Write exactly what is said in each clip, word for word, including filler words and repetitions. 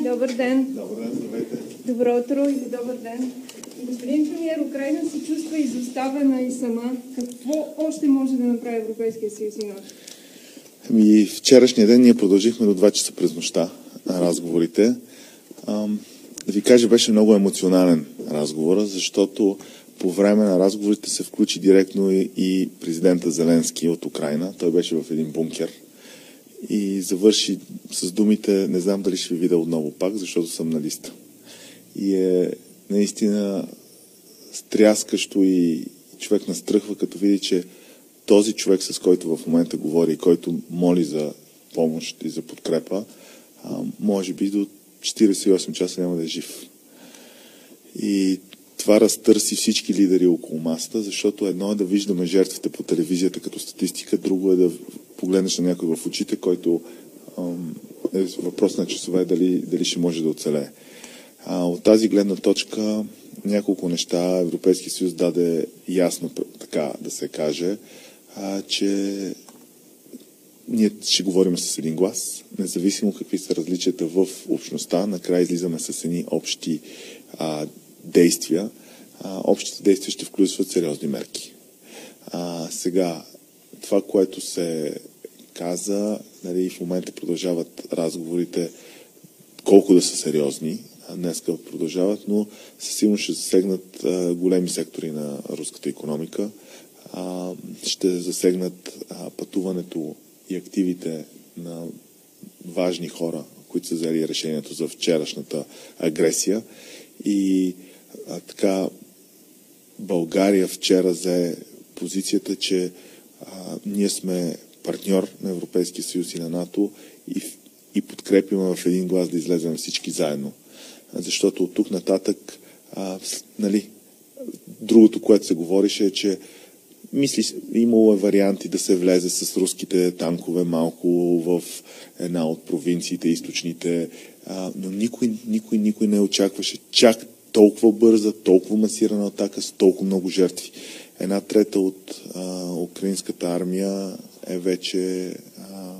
добър ден. Добър ден, здравейте. Добро утро или добър ден. Господин премиер, Украйна се чувства изоставена и сама. Какво още може да направи Европейския съюз и НАТО? Ами, вчерашния ден ние продължихме до два часа през нощта на разговорите. Ам, да ви кажа, беше много емоционален разговор, защото по време на разговорите се включи директно и, и президента Зеленски от Украйна. Той беше в един бункер и завърши с думите: не знам дали ще ви видя отново пак, защото съм на листа. И е наистина стряскащо и човек настръхва, като види, че този човек, с който в момента говори, който моли за помощ и за подкрепа, а, може би до четиридесет и осем часа няма да е жив. И това разтърси всички лидери около масата, защото едно е да виждаме жертвите по телевизията като статистика, друго е да погледнеш на някой в очите, който ам, е въпрос на часове дали, дали ще може да оцелее. А, от тази гледна точка няколко неща Европейския съюз даде ясно, така да се каже, а, че ние ще говорим с един глас, независимо какви са различията в общността, накрая излизаме с едни общи а, действия. А, общите действия ще включват сериозни мерки. А, сега, това, което се каза, нали, в момента продължават разговорите колко да са сериозни, днеска продължават, но със сигурност ще засегнат а, големи сектори на руската икономика, а, ще засегнат а, пътуването и активите на важни хора, които са взели решението за вчерашната агресия. И а, така България вчера взе позицията, че а, ние сме партньор на Европейския съюз и на НАТО и, и подкрепяме в един глас да излезем всички заедно. Защото от тук нататък а, нали, другото, което се говорише, е, че мисли, имало е варианти да се влезе с руските танкове малко в една от провинциите, източните, а, но никой, никой, никой не очакваше чак толкова бърза, толкова масирана атака с толкова много жертви. Една трета от а, украинската армия е вече а,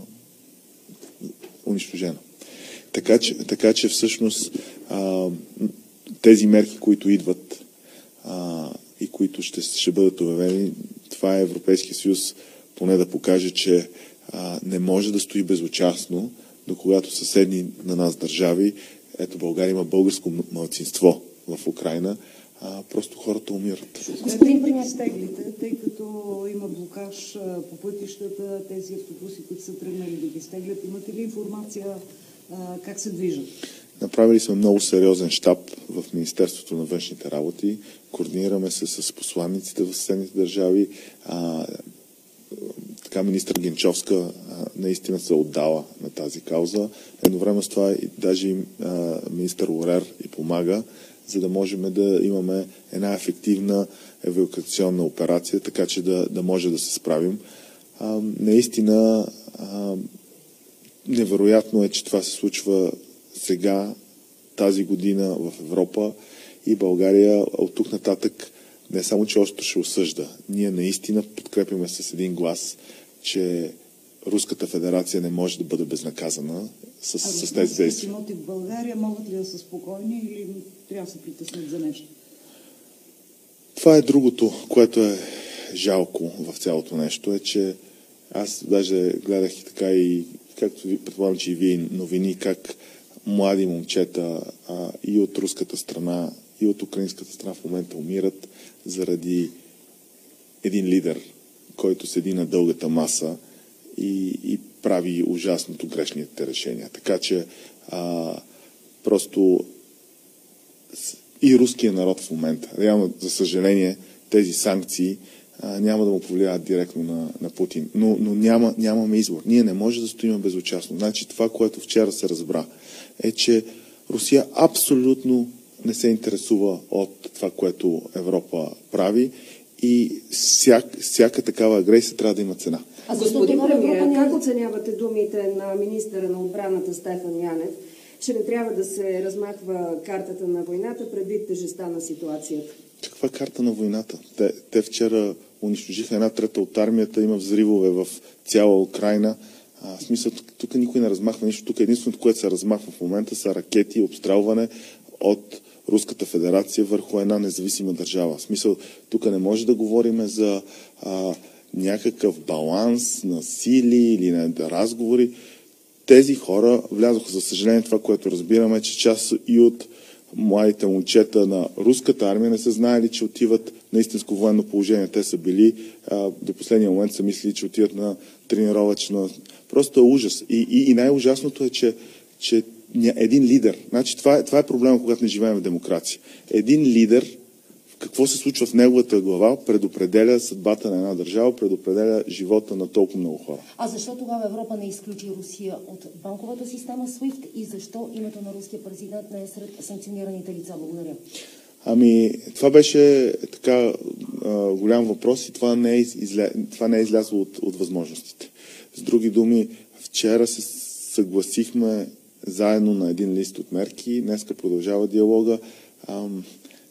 унищожена. Така че, така че всъщност а, тези мерки, които идват а, и които ще, ще бъдат обявени, това е Европейския съюз поне да покаже, че а, не може да стои безучастно, до когато съседни на нас държави, ето България има българско малцинство в Украйна, а, просто хората умират. Господин премиер, стеглите, тъй като има блокаж по пътищата, тези автобуси, които са тръгнали да ги стеглят, имате ли информация а, как се движат? Направили сме много сериозен щаб в Министерството на външните работи. Координираме се с посланниците в съседните държави. А, така министър Генчовска а, наистина се отдала на тази кауза. Едновременно с това и даже а, министър Орер и помага, за да можем да имаме една ефективна евакуационна операция, така че да, да може да се справим. А, наистина а, невероятно е, че това се случва сега, тази година в Европа, и България от тук нататък не само, че още ще осъжда. Ние наистина подкрепяме с един глас, че Руската федерация не може да бъде безнаказана с, а с тези действия. А в България могат ли да са спокойни или трябва да се притеснят за нещо? Това е другото, което е жалко в цялото нещо, е, че аз даже гледах и така, и както ви предполагам, че и вие новини, как млади момчета а, и от руската страна, и от украинската страна в момента умират заради един лидер, който седи на дългата маса и, и прави ужасното грешните решения. Така че а, просто и руския народ в момента, реално, за съжаление, тези санкции а, няма да му повлияят директно на, на Путин. Но, но няма, нямаме избор. Ние не можем да стоим безучастно. Значи това, което вчера се разбра, е, че Русия абсолютно не се интересува от това, което Европа прави, и всяк, всяка такава агресия трябва да има цена. А господин премиер, как оценявате думите на министъра на отбраната Стефан Янев, че не трябва да се размахва картата на войната предвид тежестта на ситуацията? Каква карта на войната? Те, те вчера унищожиха една трета от армията, има взривове в цяла Украйна. А, в смисъл, тук, тук никой не размахва нищо. Тук единственото, което се размахва в момента, са ракети, обстрелване от Руската федерация върху една независима държава. В смисъл, тук не може да говорим за а, някакъв баланс на сили или на разговори. Тези хора влязоха, за съжаление, това, което разбираме, че част и от младите момчета на руската армия не са знаели, че отиват на истинско военно положение. Те са били, а, до последния момент са мислили, че отиват на тренировъчна. Просто е ужас. И, и, и най-ужасното е, че, че един лидер, значи това е, това е проблема, когато не живеем в демокрация. Един лидер, какво се случва в неговата глава, предопределя съдбата на една държава, предопределя живота на толкова много хора. А защо тогава Европа не изключи Русия от банковата система свифт и защо името на руския президент не е сред санкционираните лица? Благодаря. Ами, това беше така а, голям въпрос и това не е, изля... това не е излязло от, от възможностите. С други думи, вчера се съгласихме заедно на един лист от мерки, днеска продължава диалога. Ам...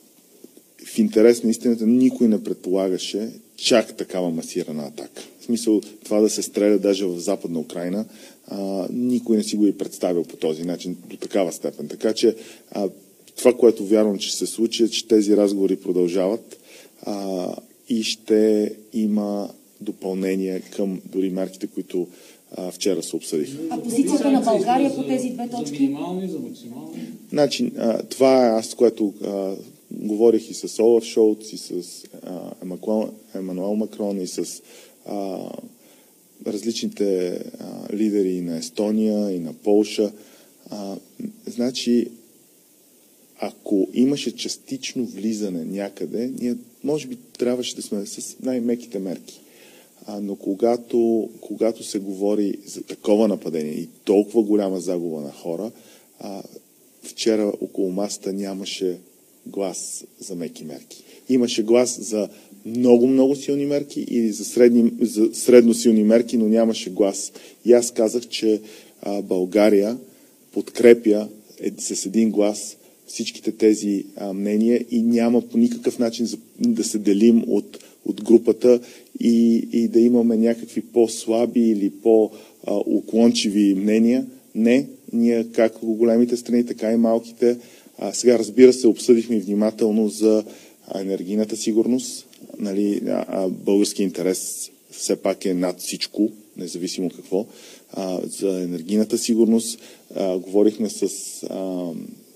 В интерес на истината никой не предполагаше чак такава масирана атака. В смисъл това да се стреля даже в Западна Украйна, а, никой не си го и представил по този начин до такава степен. Така че а, това, което вярвам, че се случи, е, че тези разговори продължават а, и ще има допълнение към дори мерките, които а, вчера се обсъдиха. А позицията на България по тези две точки? За минимални, за максимални? Значи, а, това е аз, което а, говорих и с Олаф Шолц, и с а, Емануел Макрон, и с а, различните а, лидери и на Естония, и на Полша. А, значи, ако имаше частично влизане някъде, ние може би трябваше да сме с най-меките мерки. А, но когато, когато се говори за такова нападение и толкова голяма загуба на хора, а, вчера около масата нямаше глас за меки мерки. Имаше глас за много-много силни мерки или за, средни, за средно силни мерки, но нямаше глас. И аз казах, че а, България подкрепя е, с един глас всичките тези а, мнения и няма по никакъв начин за, да се делим от, от групата и, и да имаме някакви по-слаби или по-уклончиви мнения. Не, ние както големите страни, така и малките. А, сега, разбира се, обсъдихме внимателно за енергийната сигурност. Нали, а, а, български интерес все пак е над всичко, независимо какво. А, за енергийната сигурност а, говорихме с, а,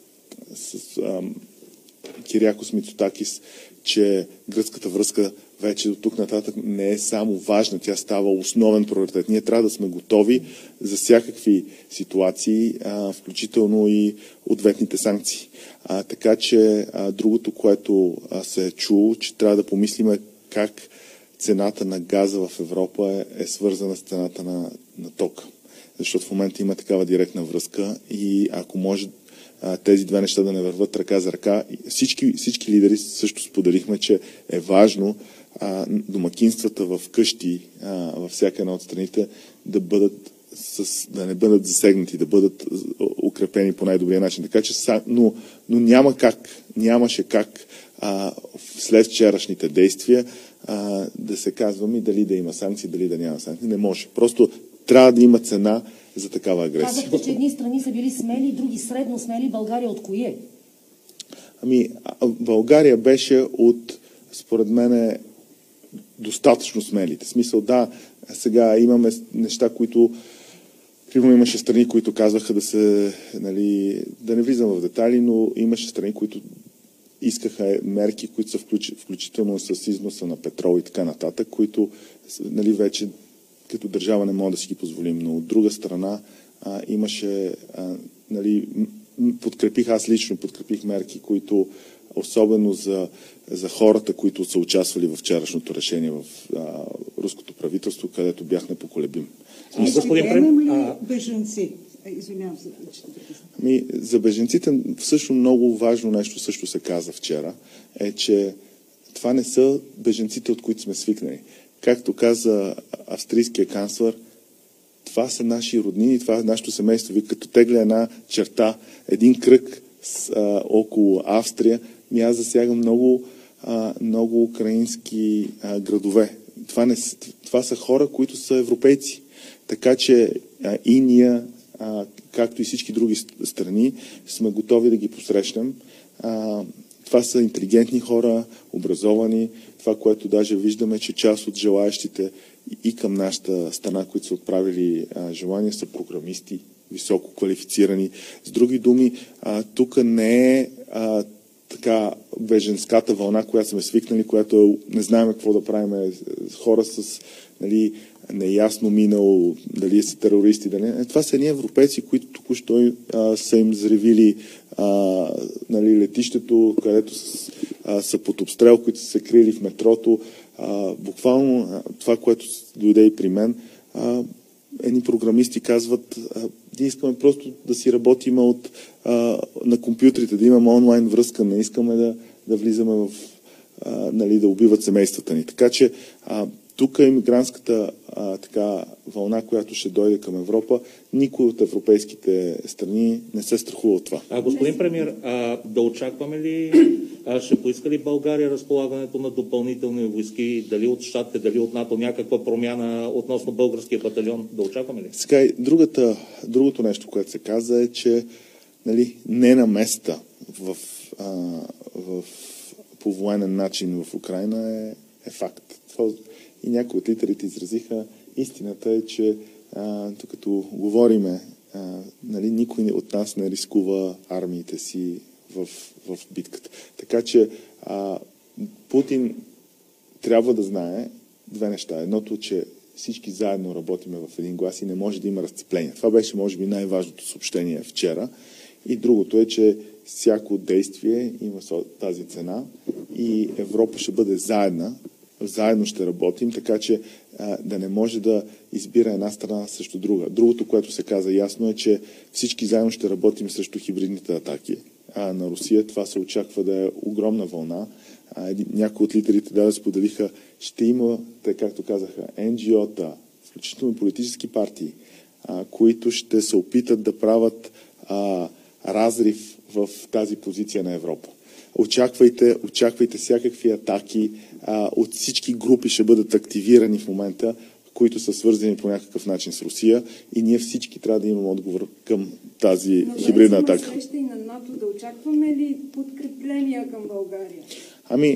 с а, Кириакос Мицотакис, че гръцката връзка вече до тук нататък не е само важна, тя става основен приоритет. Ние трябва да сме готови за всякакви ситуации, а, включително и ответните санкции. А, така че а, другото, което а, се е чуло, че трябва да помислиме как цената на газа в Европа е, е свързана с цената на, на тока. Защото в момента има такава директна връзка и ако може тези две неща да не върват ръка за ръка. Всички, всички лидери също споделихме, че е важно а, домакинствата в къщи, а, във всяка една от страните, да бъдат с, да не бъдат засегнати, да бъдат укрепени по най-добрия начин. Така че, но, но няма как, нямаше как а, след вчерашните действия а, да се казваме дали да има санкции, дали да няма санкции. Не може. Просто трябва да има цена за такава агресия. Казахте, че едни страни са били смели, други средно смели. България от кое? Ами, България беше от, според мен, достатъчно смелите. В смисъл, да, сега имаме неща, които примерно имаше страни, които казваха да се, нали, да не влизам в детайли, но имаше страни, които искаха мерки, които са включ, включително с износа на петрол и така нататък, които, нали, вече като държава не мога да си ги позволим. Но от друга страна а, имаше, а, нали, подкрепих, аз лично подкрепих мерки, които особено за, за хората, които са участвали в вчерашното решение в а, руското правителство, където бях непоколебим. А, господин приемем ли беженци? Извинявам се, че Ами, за беженците също много важно нещо също се каза вчера, е, че това не са беженците, от които сме свикнали. Както каза австрийския канцлер, това са наши роднини, това е нашето семейство. Ви като тегля една черта, един кръг с, а, около Австрия, ми аз засягам много, а, много украински а, градове. Това, не, това са хора, които са европейци. Така че а, и ние, а, както и всички други страни, сме готови да ги посрещнем. А, това са интелигентни хора, образовани. Това, което даже виждаме, че част от желаящите и към нашата страна, които са отправили а, желания, са програмисти, високо квалифицирани. С други думи, а, тук не е а, така беженската вълна, която сме свикнали, която не знаем какво да правим. Хора с, нали, неясно минало, дали са терористи, дали не. Това са едни европейци, които току-що а, са им взривили а, нали, летището, където с, а, са под обстрел, които са се крили в метрото. А, буквално а, това, което дойде и при мен, а, едни програмисти казват, а, ние искаме просто да си работим от, а, на компютрите, да имаме онлайн връзка, не искаме да, да влизаме в, а, нали, да убиват семействата ни. Така че а, тук имигрантската а, така, вълна, която ще дойде към Европа, никой от европейските страни не се страхува от това. А, господин премиер, а, да очакваме ли, а, ще поиска ли България разполагането на допълнителни войски, дали от щатите, дали от НАТО, някаква промяна относно българския батальон? Да очакваме ли? Сега, другата, другото нещо, което се каза е, че нали, не на места в, а, в, по военен начин в Украйна е, е факт. Това, и някои от лидерите изразиха, истината е, че а, като говориме, а, нали, никой от нас не рискува армиите си в, в битката. Така че а, Путин трябва да знае две неща. Едното, че всички заедно работиме в един глас и не може да има разцепление. Това беше, може би, най-важното съобщение вчера. И другото е, че всяко действие има тази цена и Европа ще бъде заедна, заедно ще работим, така че а, да не може да избира една страна срещу друга. Другото, което се каза ясно е, че всички заедно ще работим срещу хибридните атаки а, на Русия. Това се очаква да е огромна вълна. А, някои от лидерите да споделиха, ще има, те, както казаха, ен джи о-та, включително политически партии, а, които ще се опитат да правят а, разрив в тази позиция на Европа. Очаквайте, очаквайте всякакви атаки, а, от всички групи ще бъдат активирани в момента, които са свързани по някакъв начин с Русия и ние всички трябва да имаме отговор към тази Но хибридна атака. Но среща и на НАТО да очакваме ли подкрепления към България? Ами,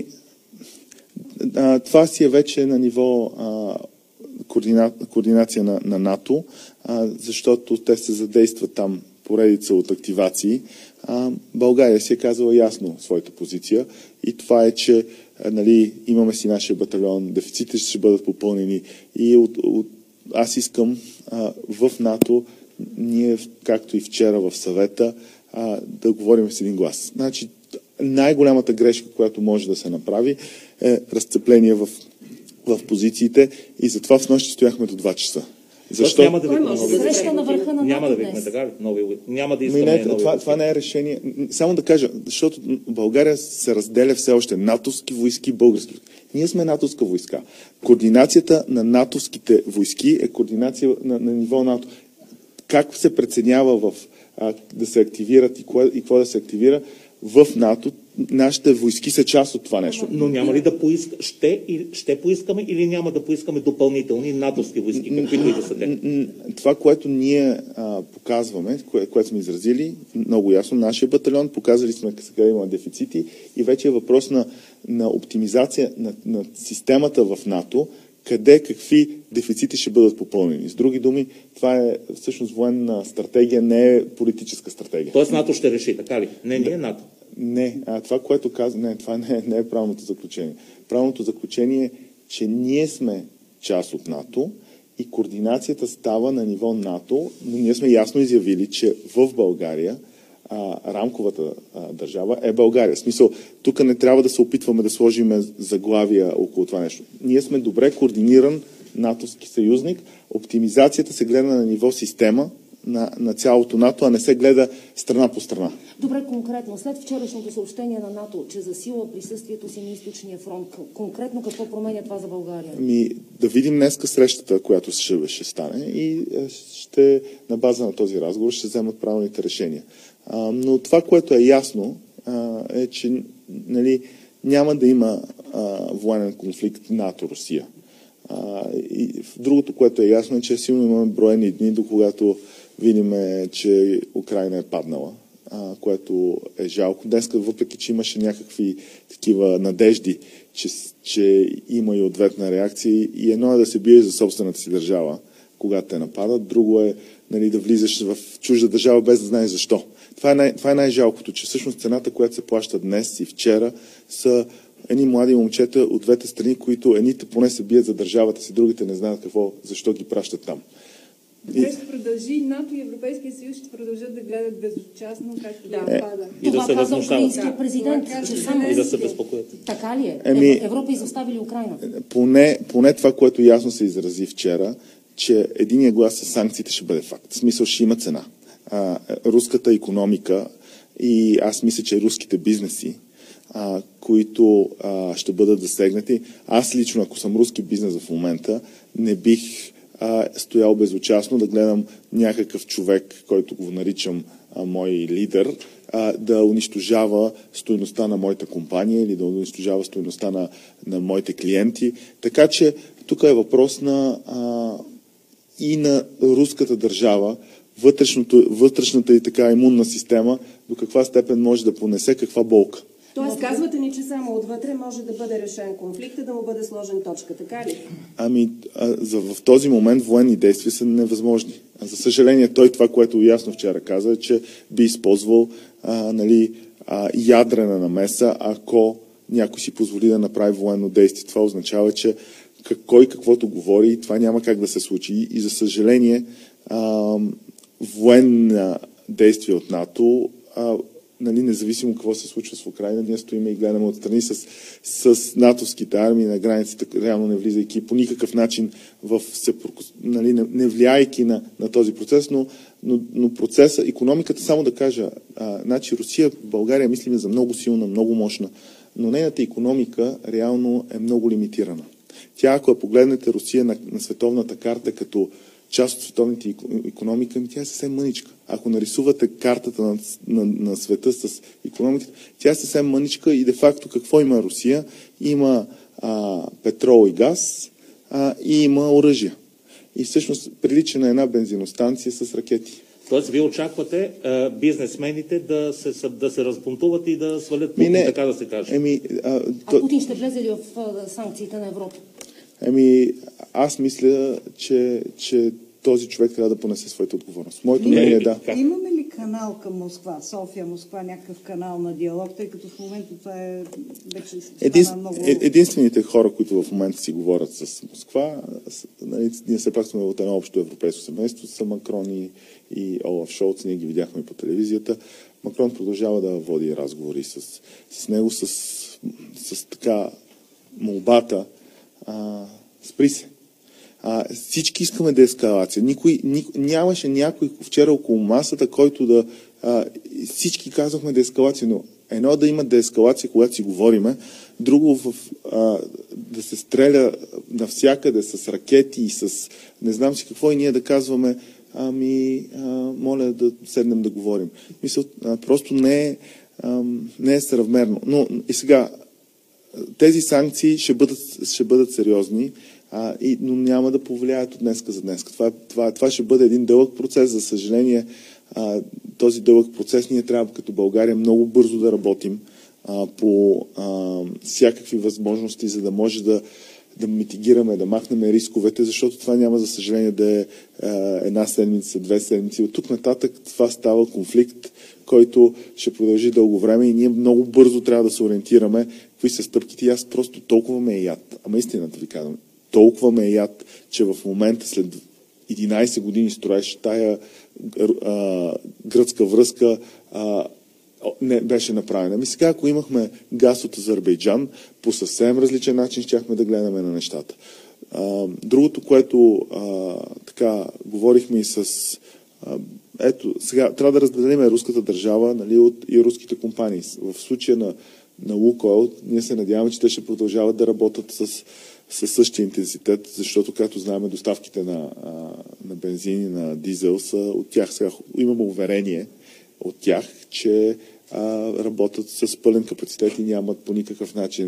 а, това си е вече на ниво а, координа, координация на, на НАТО, а, защото те се задействат там поредица от активации. А, България си е казала ясно своята позиция и това е, че а, нали, имаме си нашия батальон, дефицитите ще бъдат попълнени и от, от, аз искам а, в НАТО, ние, както и вчера в съвета, а, да говорим с един глас. Значи, най-голямата грешка, която може да се направи, е разцепление в, в позициите и затова в нощ стояхме до два часа. Защо? Няма да викаме нови Среща на върха на Няма да днес. викаме така, нови, няма да искаме не, нови това, това не е решение. Само да кажа, защото България се разделя все още натовски войски, български войски. Ние сме натовска войска. Координацията на натовските войски е координация на, на ниво НАТО. Как се преценява в, а, да се активират и какво, и какво да се активира в НАТО, нашите войски са част от това нещо. Но няма ли да поиска, ще, ще поискаме или няма да поискаме допълнителни натовски войски, каквито и да са те? Това, което ние а, показваме, кое, което сме изразили, много ясно, нашия батальон, показали сме сега има дефицити и вече е въпрос на, на оптимизация на, на системата в НАТО, къде какви дефицити ще бъдат попълнени. С други думи, това е всъщност военна стратегия, не е политическа стратегия. Тоест НАТО ще реши, така ли? Не, не е НАТО. Не, а това, което каза, не, това не, не е правилното заключение. Правилното заключение е, че ние сме част от НАТО и координацията става на ниво НАТО, но ние сме ясно изявили, че в България а, рамковата а, държава е България. В смисъл, тук не трябва да се опитваме да сложим заглавия около това нещо. Ние сме добре координиран натовски съюзник. Оптимизацията се гледа на ниво система на, на цялото НАТО, а не се гледа страна по страна. Добре, конкретно, след вчерашното съобщение на НАТО, че засила присъствието си на източния фронт, конкретно какво променя това за България? Ми, да видим днеска срещата, която ще, ще стане и ще, на база на този разговор ще вземат правилните решения. А, но това, което е ясно, а, е, че нали, няма да има а, военен конфликт НАТО-Русия. А, и другото, което е ясно, е, че силно имаме броени дни, до когато видим, че Украйна е паднала, а, което е жалко. Днес, въпреки че имаше някакви такива надежди, че, че има и ответна реакция, и едно е да се биеш за собствената си държава, когато те нападат, друго е, нали, да влизаш в чужда държава без да знаеш защо. Това е, най- това е най-жалкото, че всъщност цената, която се плаща днес и вчера, са едни млади момчета от двете страни, които едните поне се бият за държавата си, другите не знаят какво, защо ги пращат там. Добре, ще продължи НАТО и Европейския съюз ще продължат да гледат безучастно, както да напада. И да се каза възмущават. украинския президент, че само И да се безпокоят. така ли е? Еми, Европа изостави ли Украйна? Поне, поне това, което ясно се изрази вчера, че единия глас с санкциите ще бъде факт. В смисъл, ще има цена. А, руската икономика и аз мисля, че руските бизнеси, а, които а, ще бъдат засегнати. Аз лично, ако съм руски бизнес в момента, не бих а, стоял безучастно да гледам някакъв човек, който го наричам а, мой лидер, а, да унищожава стойността на моята компания или да унищожава стойността на, на моите клиенти. Така че тук е въпрос на а, и на руската държава, вътрешната и така имунна система, до каква степен може да понесе каква болка. Тоест, казвате ни, че само отвътре може да бъде решен конфликта, да му бъде сложен точка, така ли? Ами, а, за, в този момент военни действия са невъзможни. А, за съжаление, той това, което ясно вчера каза, е, че би използвал а, нали, а, ядрена намеса, ако някой си позволи да направи военно действие. Това означава, че кой каквото говори, това няма как да се случи. И за съжаление, а, военна действие от НАТО, а, нали, независимо какво се случва с Украйна, ние стоим и гледаме отстрани с, с натовските армии на границата, реално не влизайки по никакъв начин в нали, не, не влияйки на, на този процес, но, но, но процеса, икономиката, само да кажа, а, значи Русия, България мислиме за много силна, много мощна, но нейната икономика реално е много лимитирана. Тя, ако я погледнете Русия на, на световната карта като част от световната икономика, тя е съвсем мъничка. Ако нарисувате картата на, на, на света с икономиката, тя е съвсем мъничка и де-факто какво има Русия? Има а, петрол и газ а, и има оръжие. И всъщност прилича на една бензиностанция с ракети. Тоест, вие очаквате а, бизнесмените да се, да се разбунтуват и да свалят Путин, не, така да се каже. Еми, а, а Путин ще влезе ли в а, санкциите на Европа? Еми, аз мисля, че, че този човек трябва да понесе своята отговорност. Моето мнение е да. Имаме ли канал към Москва, София, Москва, някакъв канал на диалог, тъй като в момента това е вече Един, много... Единствените хора, които в момента си говорят с Москва, нали, ние все пак сме от едно общо европейско семейство, са Макрон и, и Олаф Шолц, ние ги видяхме по телевизията. Макрон продължава да води разговори с, с него, с, с така молбата, а, спри се. А, всички искаме деескалация. Никой, никой, нямаше някой вчера около масата, който да... А, всички казахме деескалация, но едно да има деескалация, когато си говориме, друго в, а, да се стреля навсякъде с ракети и с не знам си какво и ние да казваме ами, а, моля да седнем да говорим. Мисля, а, просто не е, а, не е съразмерно. Но и сега, тези санкции ще бъдат, ще бъдат сериозни, а, и, но няма да повлияят от днеска за днеска. Това, това, това ще бъде един дълъг процес. За съжаление, а, този дълъг процес ние трябва като България много бързо да работим а, по а, всякакви възможности, за да може да, да митигираме, да махнем рисковете, защото това няма за съжаление да е а, една седмица, две седмици. От тук нататък това става конфликт, който ще продължи дълго време и ние много бързо трябва да се ориентираме какви са стъпките. И аз просто толкова ме е яд. Ама истината ви казвам, толкова ме е яд, че в момента след единайсет години строеж тая а, гръцка връзка а, не беше направена. Ами сега, ако имахме газ от Азербайджан, по съвсем различен начин щяхме да гледаме на нещата. А, другото, което а, така говорихме и с... А, ето, сега трябва да разделим руската държава, нали, от и руските компании. В случая на, на Лукойл, ние се надяваме, че те ще продължават да работят с със същия интензитет, защото, както знаем, доставките на, на бензин и на дизел са от тях. Сега имаме уверение от тях, че а, работят с пълен капацитет и нямат по никакъв начин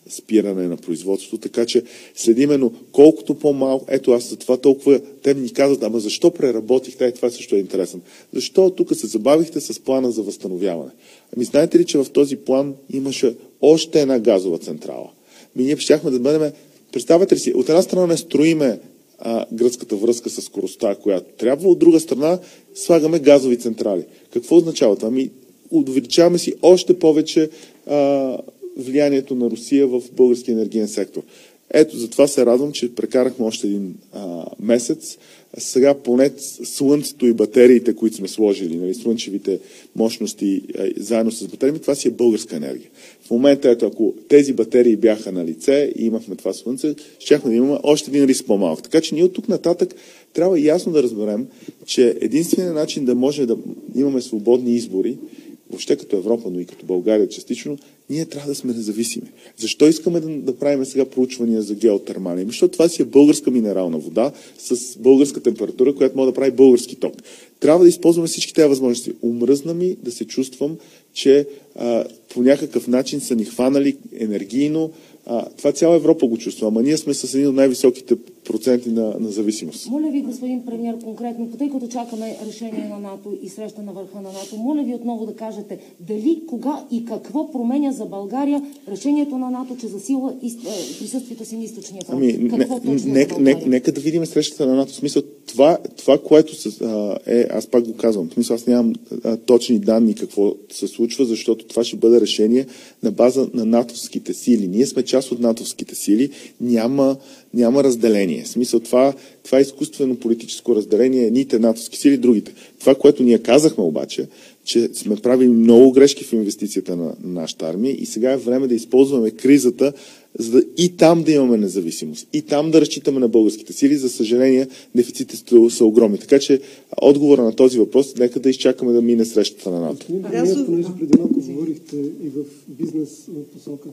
спиране на производството, така че следименно колкото по-малко, ето аз за това толкова, те ни казват, ама защо преработихте, и това също е интересно. Защо тук се забавихте с плана за възстановяване? Ами знаете ли, че в този план имаше още една газова централа? Ми ние щяхме да бъдем, представете ли си, от една страна не строиме а, гръцката връзка с скоростта, която трябва, от друга страна слагаме газови централи. Какво означава това? Ами увеличаваме си още повече а, влиянието на Русия в българския енергиен сектор. Ето, затова се радвам, че прекарахме още един а, месец. Сега поне слънцето и батериите, които сме сложили, нали, слънчевите мощности а, заедно с батериите, това си е българска енергия. В момента, ето, ако тези батерии бяха на лице и имахме това слънце, щяхме да имаме още един риск по-малък. Така че ние от тук нататък трябва ясно да разберем, че единственият начин да може да имаме свободни избори, въобще като Европа, но и като България частично, ние трябва да сме независими. Защо искаме да, да правим сега проучвания за геотермали? Защото това си е българска минерална вода с българска температура, която може да прави български ток. Трябва да използваме всички тези възможности. Умръзна ми да се чувствам, че а, по някакъв начин са ни хванали енергийно. А, това цяла Европа го чувства, ама ние сме с един от най-високите проценти на, на зависимост. Моля ви, господин премиер, конкретно, тъй като чакаме решение на НАТО и среща на върха на НАТО, моля ви отново да кажете дали, кога и какво променя за България решението на НАТО, че засилва из, присъствието си на източния фронт. Ами, какво не, точно нека, нека, нека да видим срещата на НАТО. В смисъл, това, това което с, а, е, аз пак го казвам, в смисъл, аз нямам а, точни данни какво се случва, защото това ще бъде решение на база на натовските сили. Ние сме част от натовските сили, няма, няма разделение. В смисъл, това, това е изкуствено политическо разделение, едните натовски сили, другите. Това, което ние казахме обаче, че сме правили много грешки в инвестицията на, на нашата армия и сега е време да използваме кризата, за да и там да имаме независимост, и там да разчитаме на българските сили. За съжаление, дефицитите са огромни. Така че отговора на този въпрос, нека да изчакаме да мине срещата на НАТО. Вие, понеже преди малко говорихте и в бизнес посока,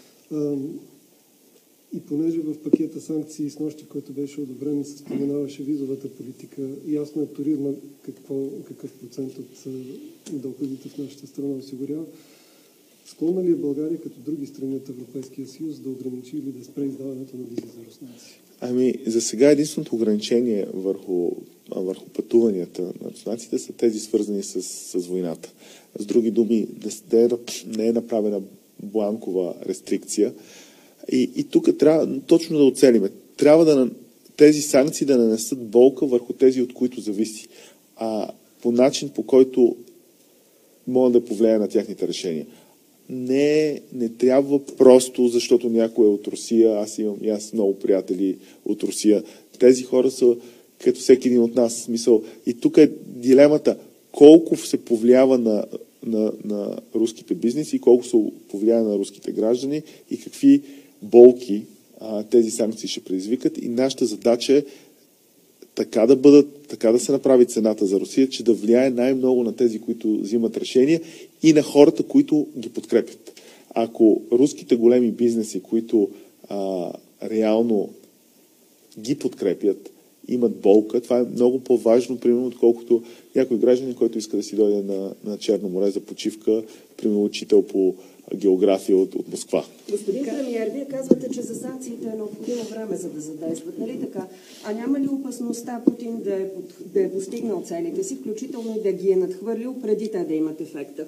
и понеже в пакета санкции с нощи, който беше одобрен, се споменаваше визовата политика, ясно е туризма какво, какъв процент от доходите в нашата страна осигурява. Склонна ли е България, като други страни от Европейския съюз, да ограничи или да спре издаването на визи за руснаци? Ами, за сега единственото ограничение върху, върху пътуванията на руснаците са тези свързани с, с войната. С други думи, да, да не е направена бланкова рестрикция. И, и тук трябва точно да оцелиме. Трябва да тези санкции да нанесат болка върху тези, от които зависи. А по начин, по който могат да повлияе на тяхните решения. Не, не трябва просто, защото някой е от Русия, аз имам и аз много приятели от Русия. Тези хора са като всеки един от нас. Смисъл. И тук е дилемата колко се повлиява на, на, на руските бизнеси, колко се повлиява на руските граждани и какви болки а, тези санкции ще предизвикат. И нашата задача е така да бъдат, така да се направи цената за Русия, че да влияе най-много на тези, които взимат решения и на хората, които ги подкрепят. Ако руските големи бизнеси, които а, реално ги подкрепят, имат болка, това е много по-важно, примерно, отколкото някой гражданин, който иска да си дойде на, на Черно море за почивка, примерно учител по география от, от Москва. Господин премиер, вие казвате, че за санкциите е необходимо време, за да задействат, нали така? А няма ли опасността Путин да е, под, да е постигнал целите си, включително и да ги е надхвърлил преди те да имат ефекта?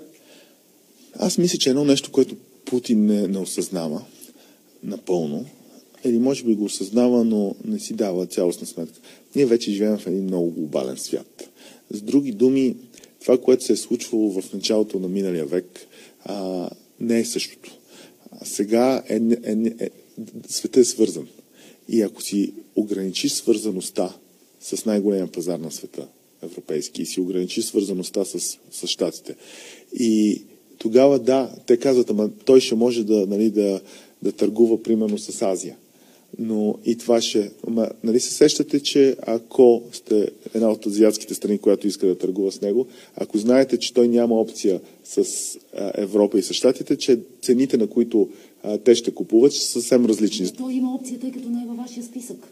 Аз мисля, че едно нещо, което Путин не, не осъзнава напълно, или може би го осъзнава, но не си дава цялостна сметка. Ние вече живеем в един много глобален свят. С други думи, това, което се е случвало в началото на миналия век, а, не е същото. А сега е, е, е, света е свързан. И ако си ограничиш свързаността с най-големия пазар на света, европейски, и си ограничиш свързаността с, с щатите, и тогава да, те казват, ама той ще може да, нали, да, да търгува примерно с Азия. Но и това ще... Ама, нали се сещате, че ако сте една от азиатските страни, която иска да търгува с него, ако знаете, че той няма опция с а, Европа и с щатите, че цените, на които а, те ще купуват, са съвсем различни. Той има опция, тъй като не е във вашия списък.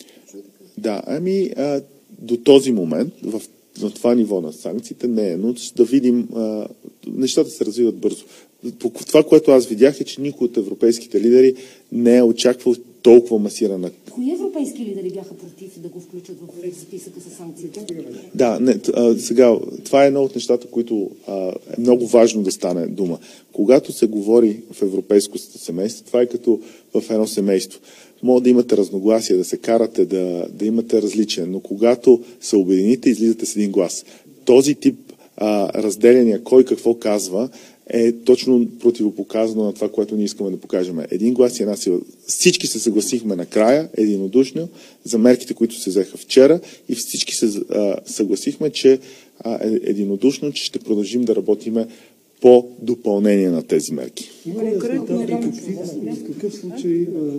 Да, ами а, до този момент, в, на това ниво на санкциите не е, но да видим, а, нещата се развиват бързо. По това, което аз видях, е, че никой от европейските лидери не е очаквал толкова масирана. Кои европейски лидери бяха против да го включат в списъка с санкциите? Да, не, а, сега, това е едно от нещата, които а, е много важно да стане дума. Когато се говори в европейското семейство, това е като в едно семейство. Може да имате разногласия, да се карате, да, да имате различия, но когато се обедините, излизате с един глас. Този тип а, разделяния, кой какво казва, е точно противопоказано на това, което ние искаме да покажем. Един глас и една сила. Всички се съгласихме накрая, единодушно, за мерките, които се взеха вчера и всички се а, съгласихме, че а, единодушно, че ще продължим да работиме по допълнение на тези мерки. Има ли яснота в какъв случай а,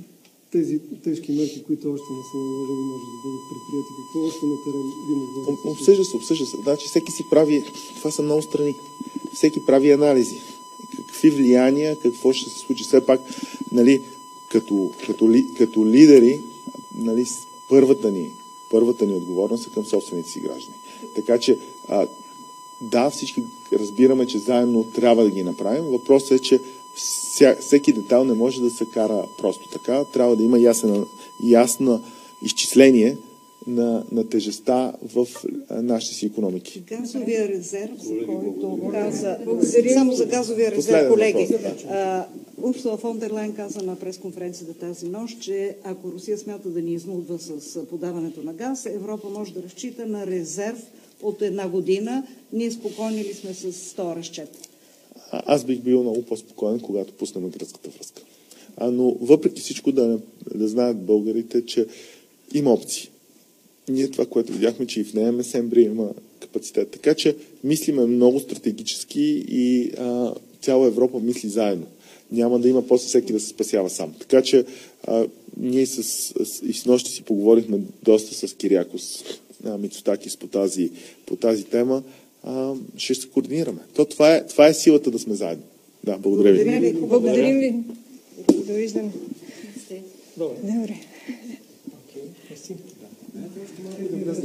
тези тежки мерки, които още не са наложени, може да бъдат предприяти? Какво още на терен би могло да се Обсъжда се, обсъжда се. Значи всеки си прави, това са много страни, всеки прави анализи. Какви влияния, какво ще се случи. Все пак, нали, като, като, ли, като лидери, нали, първата ни, първата ни отговорност е към собствените си граждани. Така че, а, да, всички разбираме, че заедно трябва да ги направим. Въпросът е, че вся, всеки детайл не може да се кара просто така. Трябва да има ясна, ясна изчисление на, на тежестта в нашите си икономики. Газовия резерв, за който каза... Благодаря. Само за газовия резерв, Последен колеги. въпрос, да. Урсула фон дер Лайен каза на пресконференцията тази нощ, че ако Русия смята да ни изнудва с подаването на газ, Европа може да разчита на резерв от една година. Ние спокойни ли сме с този разчет? А, аз бих бил много по-спокоен, когато пуснем гръцката връзка. А, но въпреки всичко да, да знаят българите, че има опции. Ние това, което видяхме, че и в нея Месембри има капацитет. Така че мислиме много стратегически и а, цяла Европа мисли заедно. Няма да има после всеки да се спасява сам. Така че а, ние с, с, и с нощи си поговорихме доста с Кириакос Мицотакис по тази, по тази тема. А, ще се координираме. То, това, е, това е силата да сме заедно. Да, благодаря ви. Благодарим ви. Благодарим ви. Довиждане. Добре. Добре.